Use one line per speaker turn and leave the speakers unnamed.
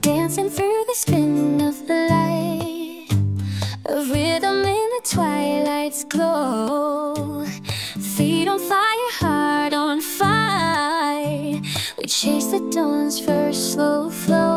Dancing through the spin of the light, a rhythm in the twilight's glow. Feet on fire, heart on fire, we chase the dawn's first slow flow.